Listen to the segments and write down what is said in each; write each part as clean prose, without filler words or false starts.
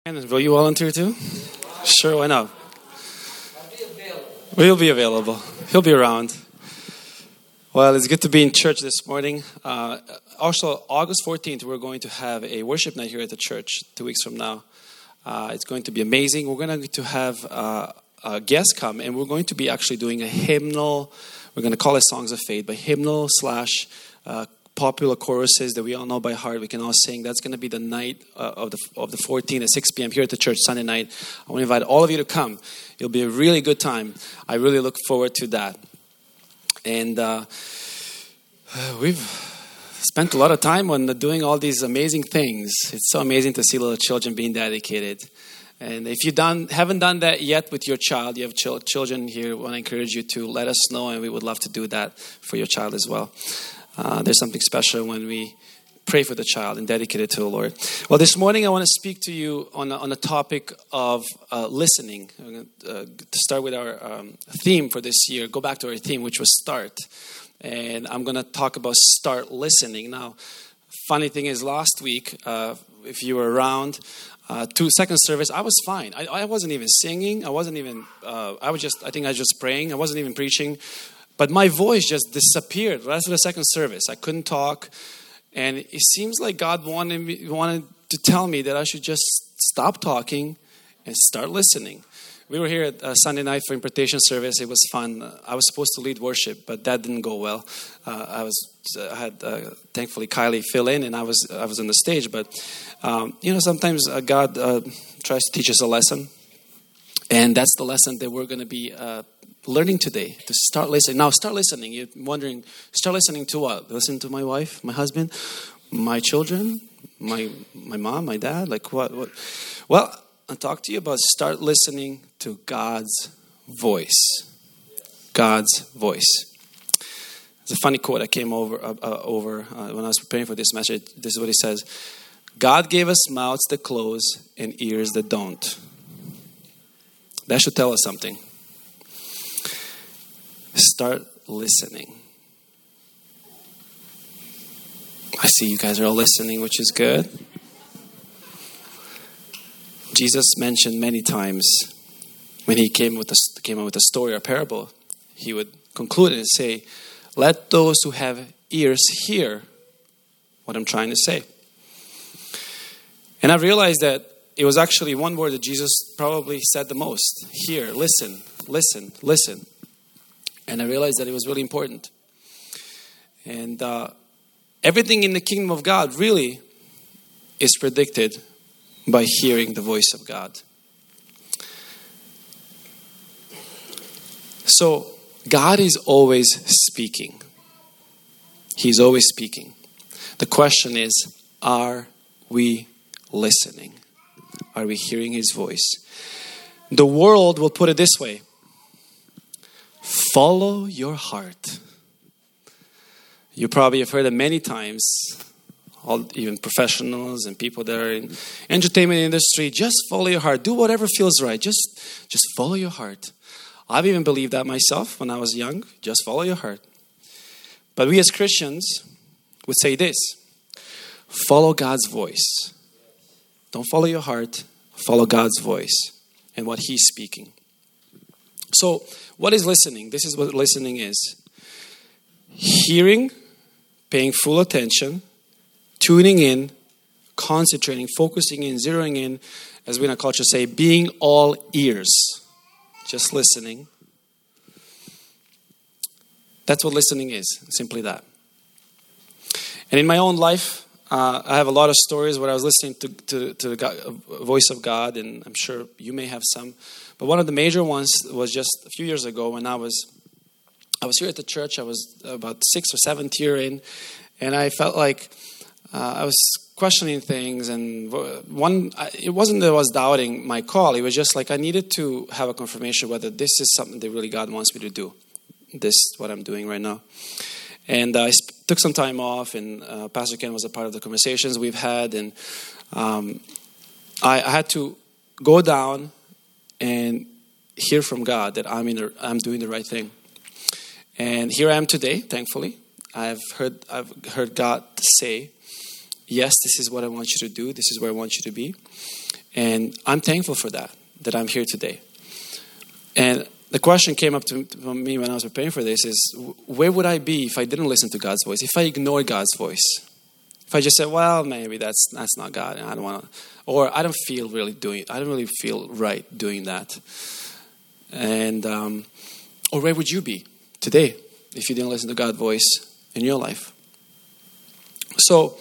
And will you volunteer too? Sure, why not? We'll be available. He'll be around. Well, it's good to be in church this morning. Also, August 14th, we're going to have a worship night here at the church 2 weeks from now. It's going to be amazing. We're going to have a guest come, and we're going to be actually doing a hymnal. We're going to call it Songs of Faith, but hymnal / popular choruses that we all know by heart. We can all sing. That's going to be the night of the 14th at 6 p.m. here at the church, Sunday night. I want to invite all of you to come. It'll be a really good time. I really look forward to that. And we've spent a lot of time on doing all these amazing things. It's so amazing to see little children being dedicated. And if you haven't done that yet with your child, you have children here, I want to encourage you to let us know, and we would love to do that for your child as well. There's something special when we pray for the child and dedicate it to the Lord. Well, this morning I want to speak to you on the topic of listening. I'm going to start with our theme for this year. Go back to our theme, which was start. And I'm going to talk about start listening. Now, funny thing is, last week, if you were around, second service, I was fine. I wasn't even singing. I wasn't even, I think I was just praying. I wasn't even preaching. But my voice just disappeared the rest of the second service. I couldn't talk. And it seems like God wanted to tell me that I should just stop talking and start listening. We were here at Sunday night for impartation service. It was fun. I was supposed to lead worship, but that didn't go well. I had thankfully Kylie fill in, and I was on the stage. But sometimes God tries to teach us a lesson, and that's the lesson that we're going to be learning today, to start listening. Now, start listening. You're wondering, start listening to what? Listen to my wife, my husband, my children, my mom, my dad? Like what? Well, I'll talk to you about start listening to God's voice. God's voice. It's a funny quote I came over when I was preparing for this message. This is what he says. God gave us mouths that close and ears that don't. That should tell us something. Start listening. I see you guys are all listening, which is good. Jesus mentioned many times when he came up with a story or a parable, he would conclude it and say, "Let those who have ears hear what I'm trying to say." And I realized that it was actually one word that Jesus probably said the most. Hear, listen, listen, listen. And I realized that it was really important. And everything in the kingdom of God really is predicted by hearing the voice of God. So God is always speaking. He's always speaking. The question is, are we listening? Are we hearing his voice? The world will put it this way. Follow your heart. You probably have heard it many times, even professionals and people that are in entertainment industry. Just follow your heart. Do whatever feels right. Just follow your heart. I've even believed that myself when I was young. Just follow your heart. But we as Christians would say this. Follow God's voice. Don't follow your heart. Follow God's voice and what he's speaking. So, what is listening? This is what listening is. Hearing, paying full attention, tuning in, concentrating, focusing in, zeroing in, as we in our culture say, being all ears. Just listening. That's what listening is, simply that. And in my own life, I have a lot of stories where I was listening to the voice of God, and I'm sure you may have some. But one of the major ones was just a few years ago when I was here at the church. I was about 6th or 7th year in, and I felt like I was questioning things. And it wasn't that I was doubting my call. It was just like I needed to have a confirmation whether this is something that really God wants me to do. This is what I'm doing right now. And I took some time off, and Pastor Ken was a part of the conversations we've had. And I had to go down and hear from God that I'm doing the right thing. And here I am today, thankfully. I've heard God say, yes, this is what I want you to do. This is where I want you to be. And I'm thankful for that I'm here today. And the question came up to me when I was preparing for this is, where would I be if I didn't listen to God's voice? If I ignored God's voice? If I just said, well, maybe that's not God, and I don't want to, or I don't really feel right doing that. And, or where would you be today if you didn't listen to God's voice in your life? So,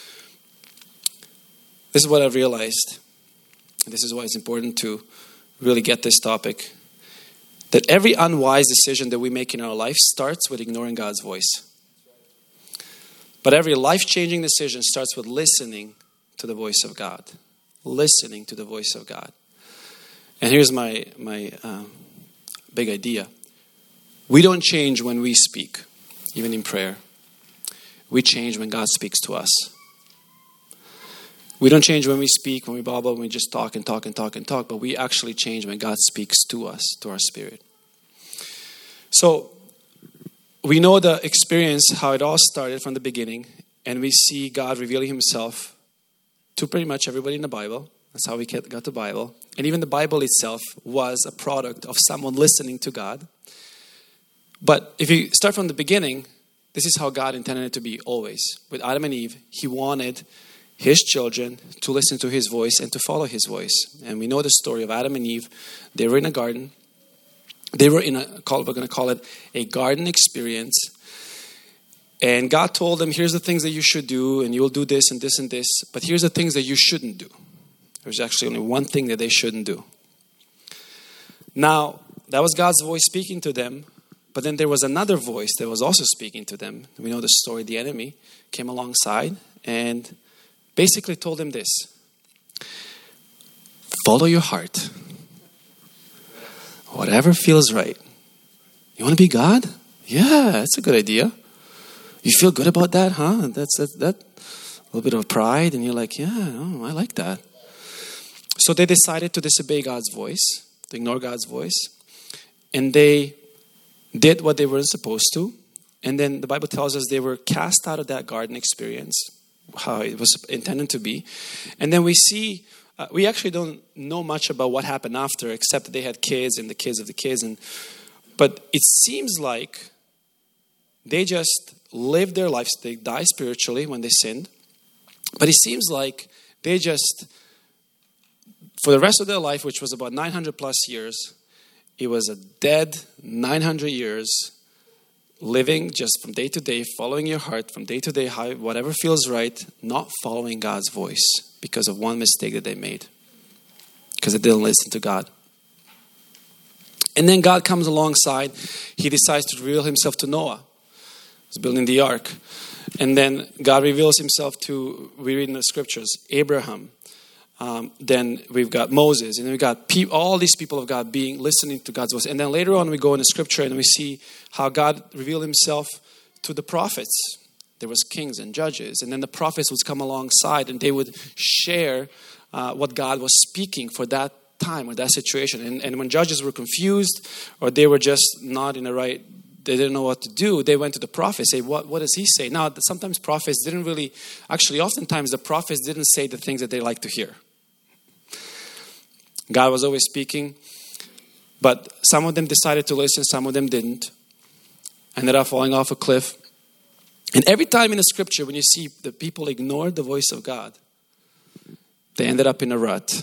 this is what I've realized. This is why it's important to really get this topic. That every unwise decision that we make in our life starts with ignoring God's voice. But every life-changing decision starts with listening to the voice of God. Listening to the voice of God. And here's my big idea. We don't change when we speak, even in prayer. We change when God speaks to us. We don't change when we speak, when we babble, when we just talk and talk and talk and talk, but we actually change when God speaks to us, to our spirit. So, we know the experience, how it all started from the beginning, and we see God revealing himself to pretty much everybody in the Bible. That's how we got the Bible. And even the Bible itself was a product of someone listening to God. But if you start from the beginning, this is how God intended it to be always. With Adam and Eve, he wanted his children to listen to his voice and to follow his voice. And we know the story of Adam and Eve. They were in a garden. They were we're going to call it a garden experience. And God told them, here's the things that you should do, and you'll do this and this and this. But here's the things that you shouldn't do. There's actually only one thing that they shouldn't do. Now, that was God's voice speaking to them. But then there was another voice that was also speaking to them. We know the story. The enemy came alongside and basically told them this. Follow your heart. Whatever feels right. You want to be God? Yeah, that's a good idea. You feel good about that, huh? That's that. A little bit of pride, and you're like, yeah, I like that. So they decided to disobey God's voice, to ignore God's voice, and they did what they weren't supposed to. And then the Bible tells us they were cast out of that garden experience, how it was intended to be. And then we see, we actually don't know much about what happened after, except that they had kids and the kids of the kids. But it seems like they just lived their lives. They died spiritually when they sinned. But it seems like they just, for the rest of their life, which was about 900 plus years, it was a dead 900 years living just from day to day, following your heart from day to day, whatever feels right, not following God's voice because of one mistake that they made. Because they didn't listen to God. And then God comes alongside. He decides to reveal himself to Noah. He's building the ark. And then God reveals himself to, we read in the scriptures, Abraham. Then we've got Moses, and then we've got all these people of God listening to God's voice. And then later on we go in the scripture and we see how God revealed himself to the prophets. There was kings and judges, and then the prophets would come alongside and they would share what God was speaking for that time or that situation. And when judges were confused or they were just not in the right, they didn't know what to do, they went to the prophet, say, what does he say? Now, sometimes prophets didn't really, actually oftentimes the prophets didn't say the things that they like to hear. God was always speaking, but some of them decided to listen, some of them didn't. Ended up falling off a cliff. And every time in the scripture, when you see the people ignore the voice of God, they ended up in a rut.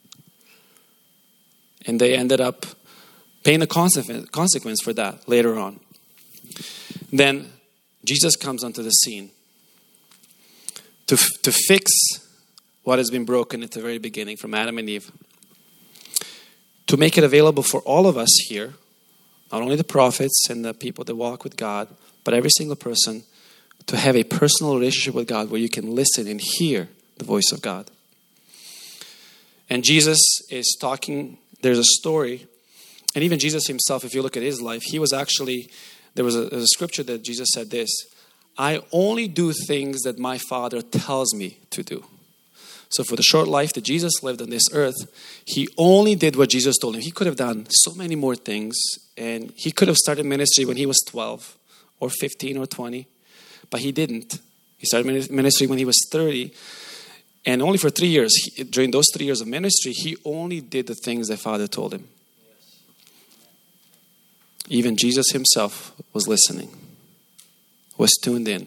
And they ended up paying a consequence for that later on. Then Jesus comes onto the scene to fix what has been broken at the very beginning from Adam and Eve. To make it available for all of us here, not only the prophets and the people that walk with God, but every single person, to have a personal relationship with God where you can listen and hear the voice of God. And Jesus is talking, there's a story, and even Jesus himself, if you look at his life, he was actually, there was a scripture that Jesus said this, I only do things that my Father tells me to do. So for the short life that Jesus lived on this earth, he only did what Jesus told him. He could have done so many more things, and he could have started ministry when he was 12 or 15 or 20, but he didn't. He started ministry when he was 30, And only for 3 years, during those 3 years of ministry, he only did the things the Father told him. Even Jesus himself was listening, was tuned in.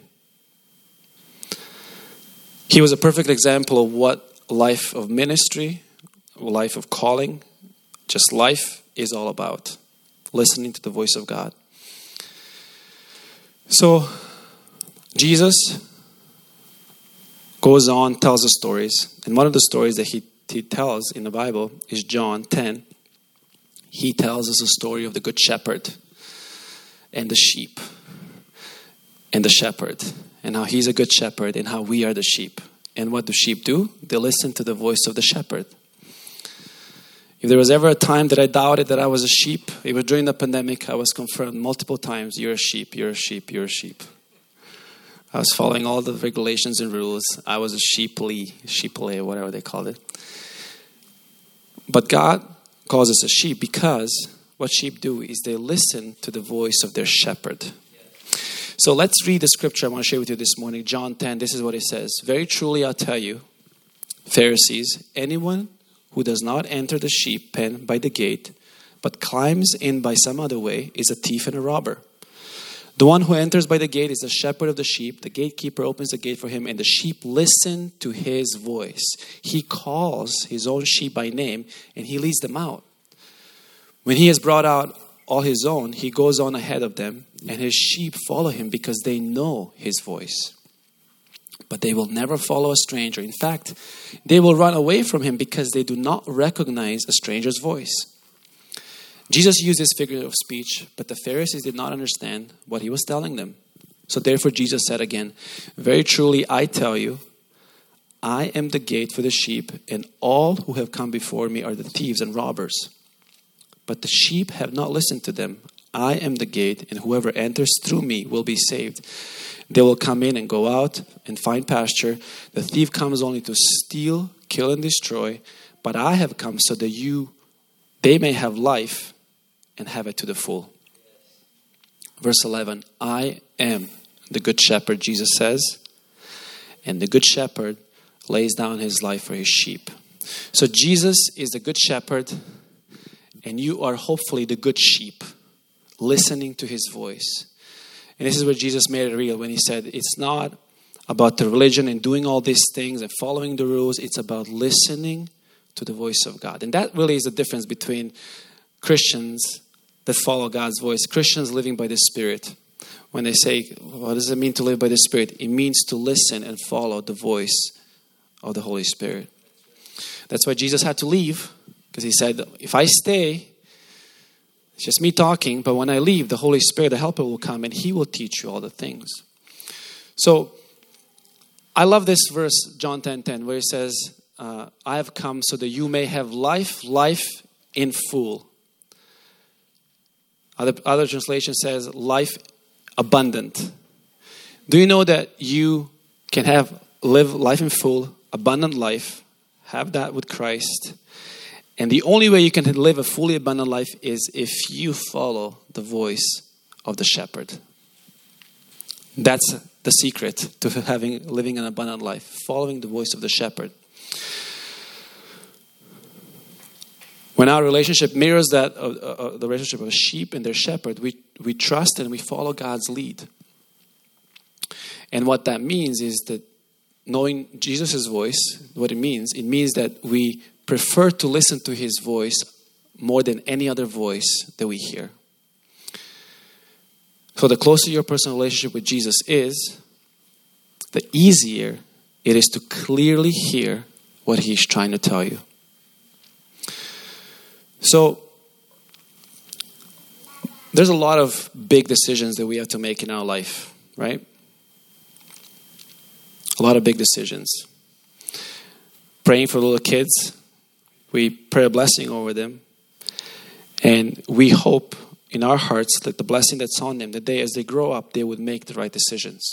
He was a perfect example of what life of ministry, life of calling, just life is all about. Listening to the voice of God. So, Jesus goes on, tells the stories. And one of the stories that he tells in the Bible is John 10. He tells us a story of the Good Shepherd and the sheep and the shepherd, and how he's a good shepherd and how we are the sheep. And what do sheep do? They listen to the voice of the shepherd. If there was ever a time that I doubted that I was a sheep, it was during the pandemic. I was confirmed multiple times, you're a sheep, you're a sheep, you're a sheep. I was following all the regulations and rules. I was a sheeply, whatever they called it. But God calls us a sheep because what sheep do is they listen to the voice of their shepherd. So let's read the scripture I want to share with you this morning. John 10, this is what it says. Very truly I'll tell you, Pharisees, anyone who does not enter the sheep pen by the gate, but climbs in by some other way, is a thief and a robber. The one who enters by the gate is the shepherd of the sheep. The gatekeeper opens the gate for him, and the sheep listen to his voice. He calls his own sheep by name, and he leads them out. When he has brought out all his own, he goes on ahead of them, and his sheep follow him because they know his voice. But they will never follow a stranger. In fact, they will run away from him because they do not recognize a stranger's voice. Jesus used this figure of speech, but the Pharisees did not understand what he was telling them. So therefore Jesus said again, very truly I tell you, I am the gate for the sheep, and all who have come before me are the thieves and robbers. But the sheep have not listened to them. I am the gate, and whoever enters through me will be saved. They will come in and go out and find pasture. The thief comes only to steal, kill, and destroy. But I have come so that they may have life and have it to the full. Verse 11, I am the good shepherd, Jesus says. And the good shepherd lays down his life for his sheep. So Jesus is the good shepherd, and you are hopefully the good sheep, listening to his voice. And this is where Jesus made it real when he said, it's not about the religion and doing all these things and following the rules. It's about listening to the voice of God. And that really is the difference between Christians that follow God's voice, Christians living by the Spirit. When they say, what does it mean to live by the Spirit? It means to listen and follow the voice of the Holy Spirit. That's why Jesus had to leave, because he said, if I stay, it's just me talking, but when I leave, the Holy Spirit, the Helper, will come and he will teach you all the things. So I love this verse, John 10:10, where it says, I have come so that you may have life in full. Other translation says life abundant. Do you know that you can live life in full, abundant life, have that with Christ? And the only way you can live a fully abundant life is if you follow the voice of the shepherd. That's the secret to living an abundant life, following the voice of the shepherd. When our relationship mirrors that of the relationship of a sheep and their shepherd, we trust and we follow God's lead. And what that means is that knowing Jesus' voice, what it means that we prefer to listen to his voice more than any other voice that we hear. So the closer your personal relationship with Jesus is, the easier it is to clearly hear what he's trying to tell you. So, there's a lot of big decisions that we have to make in our life, right? A lot of big decisions. Praying for little kids, we pray a blessing over them. And we hope in our hearts that the blessing that's on them, that as they grow up, they would make the right decisions.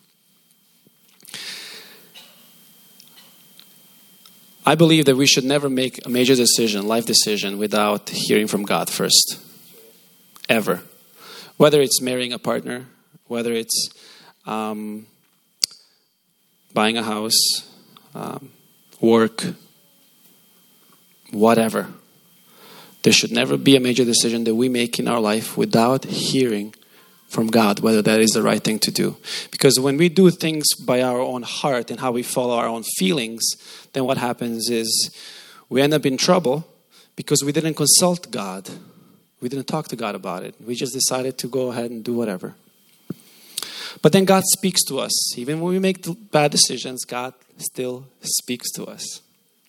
I believe that we should never make a major decision, life decision, without hearing from God first. Ever. Whether it's marrying a partner, whether it's buying a house, work, whatever. There should never be a major decision that we make in our life without hearing from God, whether that is the right thing to do. Because when we do things by our own heart and how we follow our own feelings, then what happens is we end up in trouble because we didn't consult God. We didn't talk to God about it. We just decided to go ahead and do whatever. But then God speaks to us. Even when we make bad decisions, God still speaks to us.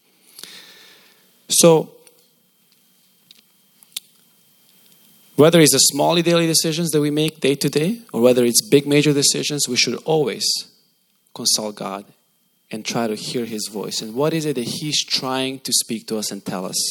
So, whether it's the small daily decisions that we make day to day, or whether it's big major decisions, we should always consult God and try to hear His voice. And what is it that He's trying to speak to us and tell us?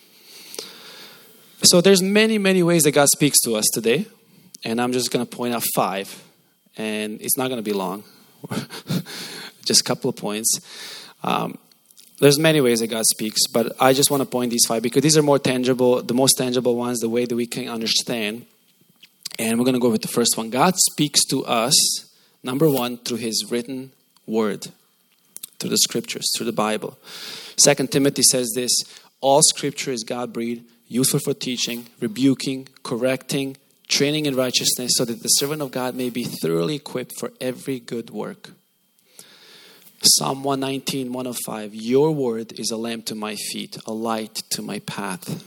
So there's many, many ways that God speaks to us today. And I'm just going to point out 5. And it's not going to be long. Just a couple of points. There's many ways that God speaks, but I just want to point these 5 because these are more tangible, the most tangible ones, the way that we can understand. And we're going to go with the first one. God speaks to us, number 1, through His written word, through the scriptures, through the Bible. 2 Timothy says this: all scripture is God-breathed, useful for teaching, rebuking, correcting, training in righteousness, so that the servant of God may be thoroughly equipped for every good work. Psalm 119, 105, your word is a lamp to my feet, a light to my path.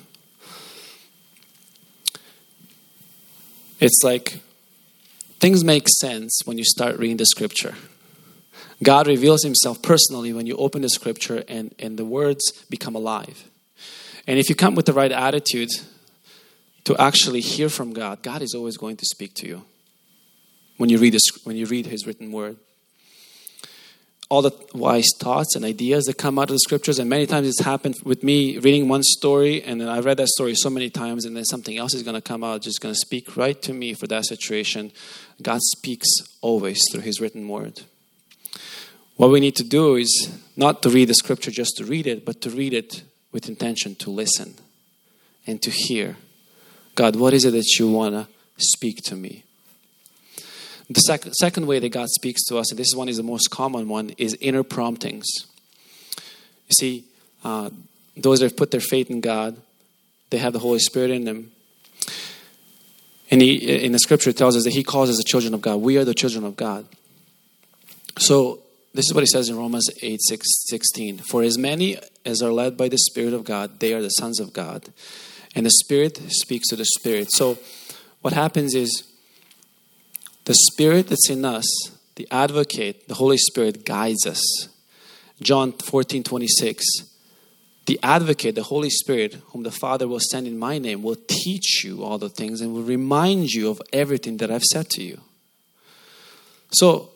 It's like things make sense when you start reading the scripture. God reveals Himself personally when you open the scripture and the words become alive. And if you come with the right attitude to actually hear from God, God is always going to speak to you when you read His written word. All the wise thoughts and ideas that come out of the scriptures, and many times it's happened with me reading one story, and then I read that story so many times, and then something else is going to come out, just going to speak right to me for that situation. God speaks always through His written word. What we need to do is not to read the scripture just to read it, but to read it with intention to listen and to hear. God, what is it that you want to speak to me? The second way that God speaks to us, and this one is the most common one, is inner promptings. You see, those that have put their faith in God, they have the Holy Spirit in them. And in the scripture it tells us that He calls us the children of God. We are the children of God. So this is what He says in Romans 8:16. For as many as are led by the Spirit of God, they are the sons of God. And the Spirit speaks to the Spirit. So what happens is, the Spirit that's in us, the advocate, the Holy Spirit guides us. John 14:26. The advocate, the Holy Spirit, whom the Father will send in my name, will teach you all the things and will remind you of everything that I've said to you. So,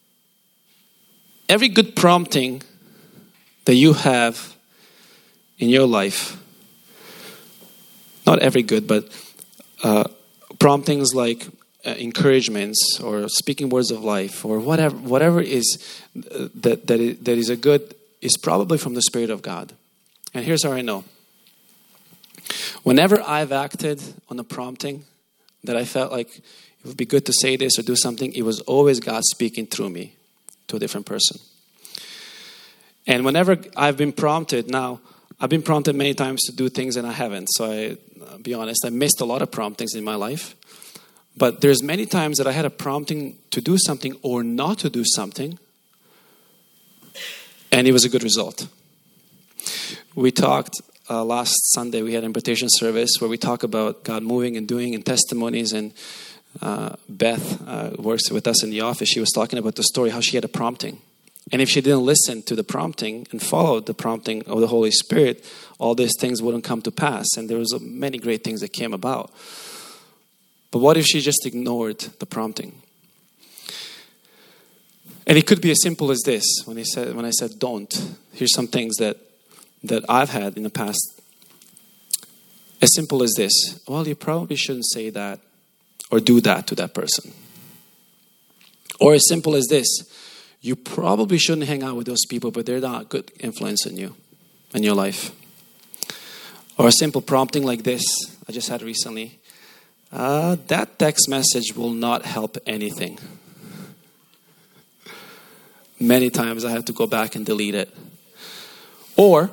every good prompting that you have in your life, not every good, but promptings like encouragements or speaking words of life or whatever is that is a good, is probably from the Spirit of God. And here's how I know. Whenever I've acted on a prompting that I felt like it would be good to say this or do something, it was always God speaking through me to a different person. And whenever I've been prompted, now I've been prompted many times to do things and I haven't. So I'll be honest, I missed a lot of promptings in my life. But there's many times that I had a prompting to do something or not to do something, and it was a good result. We talked last Sunday, we had an invitation service where we talk about God moving and doing and testimonies, and Beth works with us in the office. She was talking about the story, how she had a prompting. And if she didn't listen to the prompting and follow the prompting of the Holy Spirit, all these things wouldn't come to pass. And there was many great things that came about. But what if she just ignored the prompting? And it could be as simple as this. When I said don't, here's some things that I've had in the past. As simple as this. Well, you probably shouldn't say that or do that to that person. Or as simple as this. You probably shouldn't hang out with those people, but they're not a good influence on you and your life. Or a simple prompting like this I just had recently. That text message will not help anything. Many times I have to go back and delete it. Or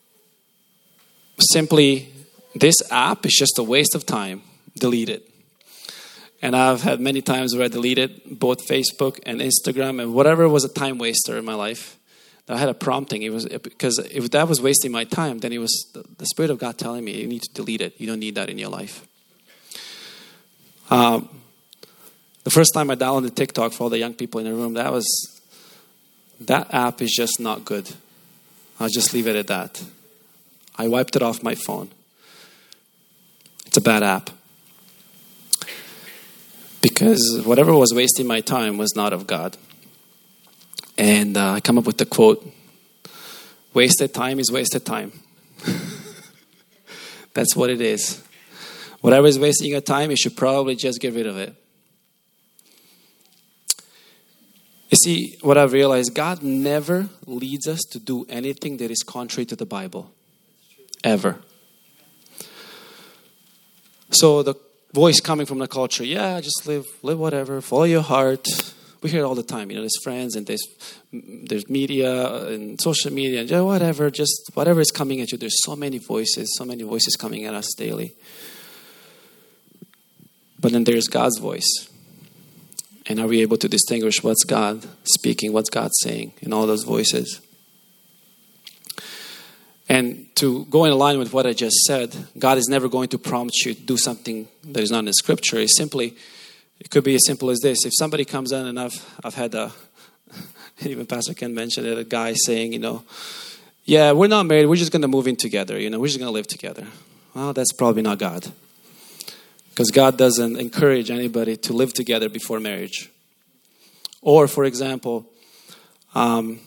simply, this app is just a waste of time. Delete it. And I've had many times where I deleted both Facebook and Instagram and whatever was a time waster in my life. I had a prompting. It was because if that was wasting my time, then it was the Spirit of God telling me, you need to delete it. You don't need that in your life. The first time I downloaded TikTok for all the young people in the room, that app is just not good. I'll just leave it at that. I wiped it off my phone. It's a bad app. Because whatever was wasting my time was not of God. And I come up with the quote, wasted time is wasted time. That's what it is. Whatever is wasting your time, you should probably just get rid of it. You see, what I've realized, God never leads us to do anything that is contrary to the Bible. Ever. So the voice coming from the culture, yeah, just live whatever, follow your heart. We hear it all the time, there's friends and there's media and social media and whatever, just whatever is coming at you. There's so many voices coming at us daily. But then there's God's voice. And are we able to distinguish what's God speaking, what's God saying in all those voices? And to go in line with what I just said, God is never going to prompt you to do something that is not in the Scripture. It could be as simple as this. If somebody comes in, and I've had even Pastor Ken mentioned it, a guy saying, yeah, we're not married, we're just going to move in together, we're just going to live together. Well, that's probably not God. Because God doesn't encourage anybody to live together before marriage. Or, for example, we're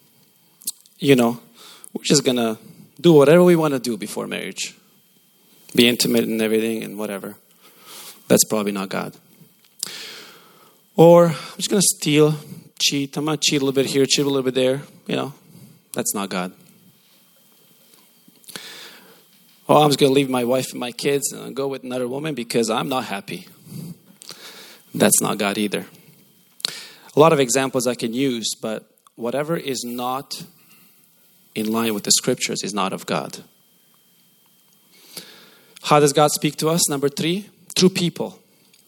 just going to do whatever we want to do before marriage. Be intimate and everything and whatever. That's probably not God. Or, I'm just going to steal, cheat. I'm going to cheat a little bit here, cheat a little bit there. That's not God. Oh, I'm just going to leave my wife and my kids and go with another woman because I'm not happy. That's not God either. A lot of examples I can use, but whatever is not in line with the Scriptures is not of God. How does God speak to us? Number 3, through people.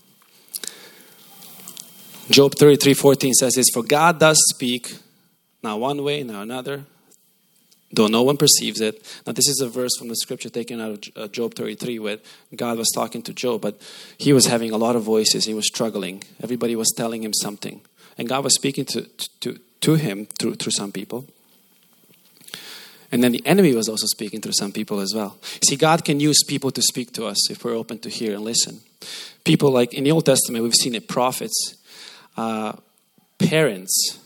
Job 33:14 says this, for God does speak, now one way, now another, though no one perceives it. Now this is a verse from the Scripture taken out of Job 33 where God was talking to Job, but he was having a lot of voices. He was struggling. Everybody was telling him something. And God was speaking to him through some people. And then the enemy was also speaking through some people as well. See, God can use people to speak to us if we're open to hear and listen. People like in the Old Testament, we've seen it, prophets, parents,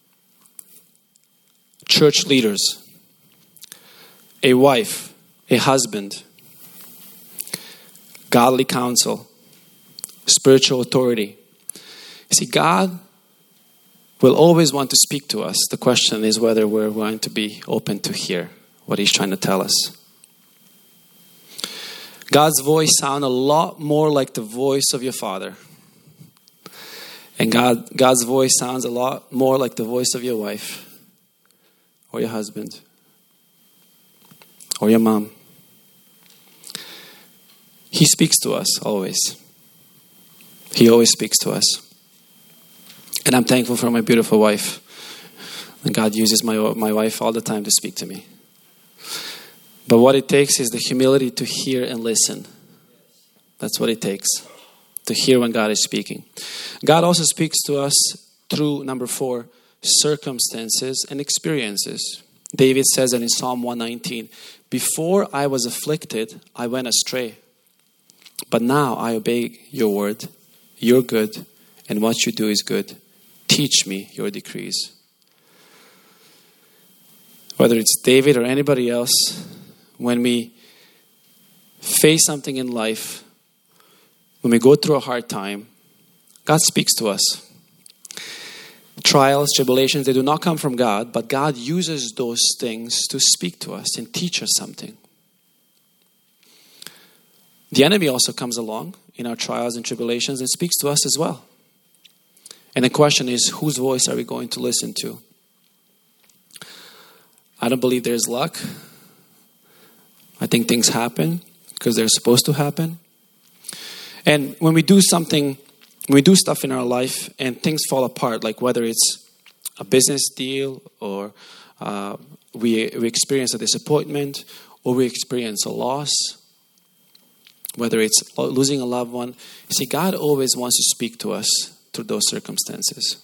church leaders, a wife, a husband, godly counsel, spiritual authority. See, God will always want to speak to us. The question is whether we're going to be open to hear what He's trying to tell us. God's voice sounds a lot more like the voice of your father. And God's voice sounds a lot more like the voice of your wife or your husband or your mom. He speaks to us always. He always speaks to us. And I'm thankful for my beautiful wife. And God uses my wife all the time to speak to me. But what it takes is the humility to hear and listen. That's what it takes. To hear when God is speaking. God also speaks to us through, number 4, circumstances and experiences. David says that in Psalm 119, before I was afflicted, I went astray. But now I obey your word. You're good, and what you do is good. Teach me your decrees. Whether it's David or anybody else, when we face something in life, when we go through a hard time, God speaks to us. Trials, tribulations, they do not come from God, but God uses those things to speak to us and teach us something. The enemy also comes along in our trials and tribulations and speaks to us as well. And the question is, whose voice are we going to listen to? I don't believe there's luck. I think things happen because they're supposed to happen. And when we do something, when we do stuff in our life and things fall apart, like whether it's a business deal or we experience a disappointment or we experience a loss, whether it's losing a loved one, see, God always wants to speak to us through those circumstances.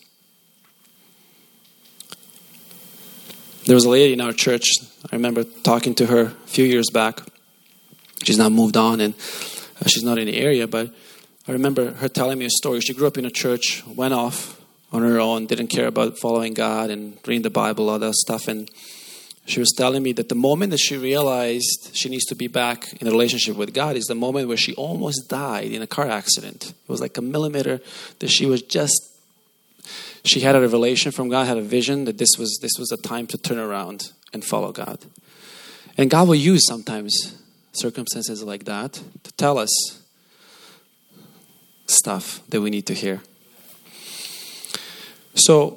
There was a lady in our church, I remember talking to her a few years back. She's now moved on and she's not in the area, but I remember her telling me a story. She grew up in a church, went off on her own, didn't care about following God and reading the Bible, all that stuff. And she was telling me that the moment that she realized she needs to be back in a relationship with God is the moment where she almost died in a car accident. It was like a millimeter that she had a revelation from God, had a vision that this was a time to turn around and follow God. And God will use sometimes circumstances like that to tell us stuff that we need to hear. So,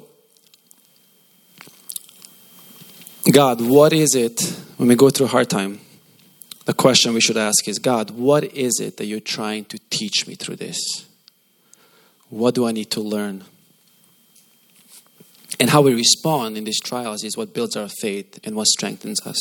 God, what is it when we go through a hard time? The question we should ask is, God, what is it that you're trying to teach me through this? What do I need to learn? And how we respond in these trials is what builds our faith and what strengthens us.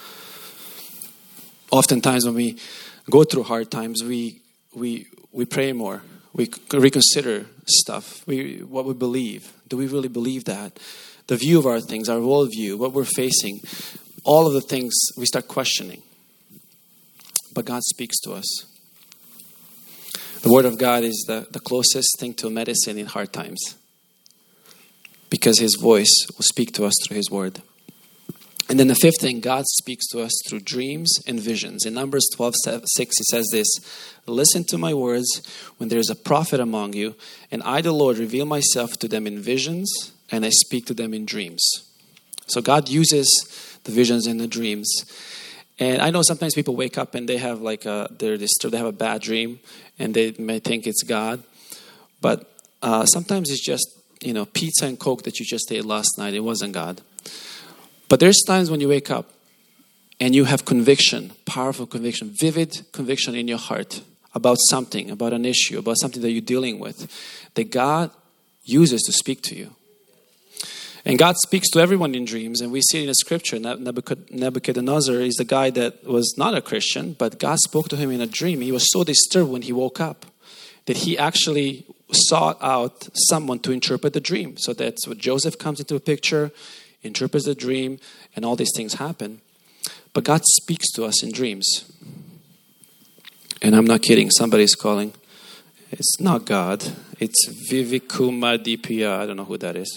Oftentimes when we go through hard times, we pray more. We reconsider stuff. What we believe. Do we really believe that? The view of our things, our worldview, what we're facing, all of the things we start questioning. But God speaks to us. The Word of God is the closest thing to medicine in hard times. Because His voice will speak to us through His Word. And then the fifth thing, God speaks to us through dreams and visions. In Numbers 12:6, it says this, listen to my words when there is a prophet among you, and I, the Lord, reveal myself to them in visions, and I speak to them in dreams. So God uses the visions and the dreams. And I know sometimes people wake up and they have they're disturbed, they have a bad dream, and they may think it's God. But sometimes it's just, pizza and Coke that you just ate last night. It wasn't God. But there's times when you wake up and you have conviction, powerful conviction, vivid conviction in your heart about something, about an issue, about something that you're dealing with, that God uses to speak to you. And God speaks to everyone in dreams, and we see it in the scripture. Nebuchadnezzar is the guy that was not a Christian, but God spoke to him in a dream. He was so disturbed when he woke up that he actually sought out someone to interpret the dream. So that's what Joseph comes into a picture, interprets the dream, and all these things happen. But God speaks to us in dreams. And I'm not kidding. Somebody's calling. It's not God. It's Vivikumadipia. I don't know who that is.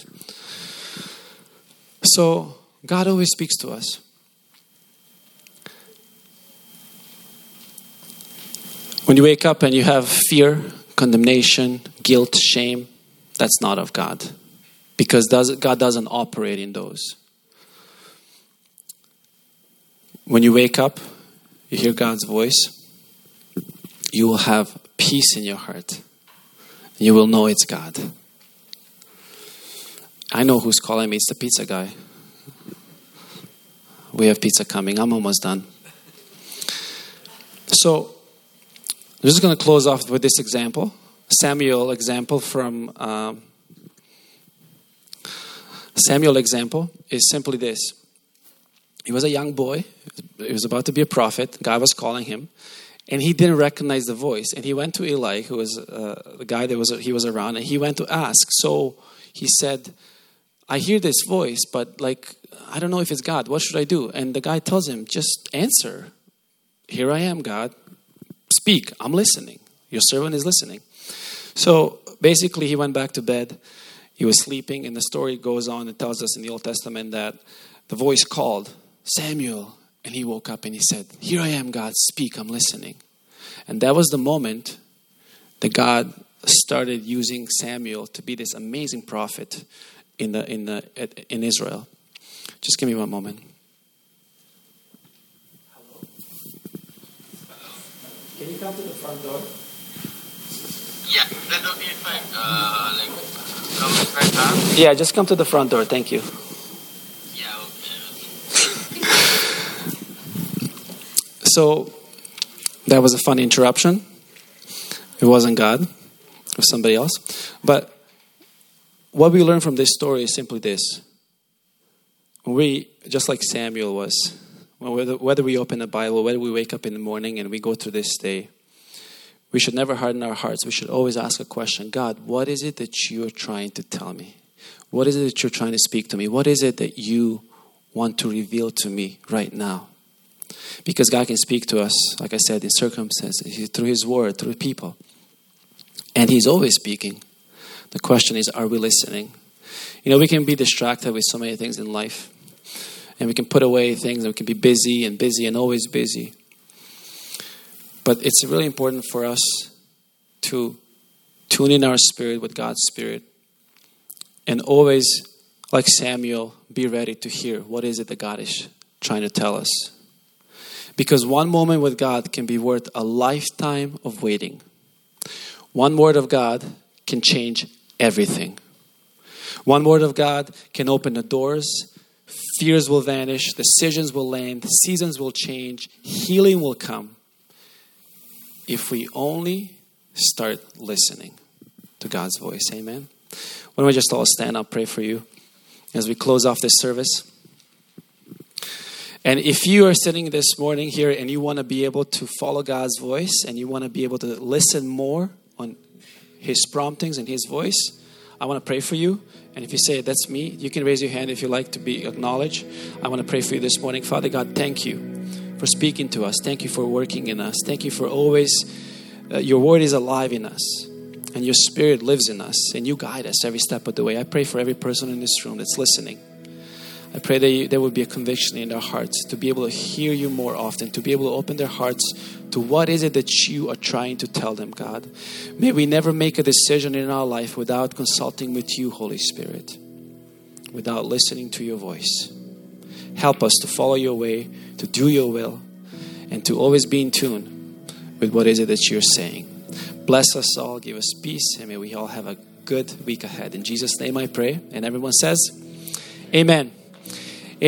So God always speaks to us. When you wake up and you have fear, condemnation, guilt, shame, that's not of God. Because God doesn't operate in those. When you wake up, you hear God's voice, you will have peace in your heart. You will know it's God. I know who's calling me. It's the pizza guy. We have pizza coming. I'm almost done. So, I'm just going to close off with this example. Samuel example is simply this. He was a young boy. He was about to be a prophet. God was calling him. And he didn't recognize the voice. And he went to Eli, who was the guy he was around. And he went to ask. So he said, I hear this voice, but I don't know if it's God. What should I do? And the guy tells him, just answer. Here I am, God. Speak. I'm listening. Your servant is listening. So basically he went back to bed. He was sleeping, and the story goes on. It tells us in the Old Testament that the voice called, Samuel. And he woke up and he said, here I am, God. Speak. I'm listening. And that was the moment that God started using Samuel to be this amazing prophet in Israel. Just give me one moment. Hello. Can you come to the front door? Yeah, that will be fine. Come right back. Yeah, just come to the front door. Thank you. Yeah, okay. So that was a funny interruption. It wasn't God. It was somebody else. But what we learn from this story is simply this. We, just like Samuel was, whether we open the Bible, whether we wake up in the morning and we go through this day, we should never harden our hearts. We should always ask a question. God, what is it that you're trying to tell me? What is it that you're trying to speak to me? What is it that you want to reveal to me right now? Because God can speak to us, like I said, in circumstances, through His Word, through people. And He's always speaking. The question is, are we listening? You know, we can be distracted with so many things in life. And we can put away things, and we can be busy and always busy. But it's really important for us to tune in our spirit with God's Spirit. And always, like Samuel, be ready to hear what is it that God is trying to tell us. Because one moment with God can be worth a lifetime of waiting. One word of God can change everything. One word of God can open the doors. Fears will vanish. Decisions will land. Seasons will change. Healing will come. If we only start listening to God's voice. Amen. Why don't we just all stand up, pray for you as we close off this service. And if you are sitting this morning here and you want to be able to follow God's voice and you want to be able to listen more on His promptings and His voice, I want to pray for you. And if you say, that's me, you can raise your hand if you like to be acknowledged. I want to pray for you this morning. Father God, thank you for speaking to us. Thank you for working in us. Thank you for always, your word is alive in us. And your Spirit lives in us. And you guide us every step of the way. I pray for every person in this room that's listening. I pray that there would be a conviction in their hearts to be able to hear you more often, to be able to open their hearts to what is it that you are trying to tell them, God. May we never make a decision in our life without consulting with you, Holy Spirit, without listening to your voice. Help us to follow your way, to do your will, and to always be in tune with what is it that you're saying. Bless us all, give us peace, and may we all have a good week ahead. In Jesus' name I pray. And everyone says, Amen.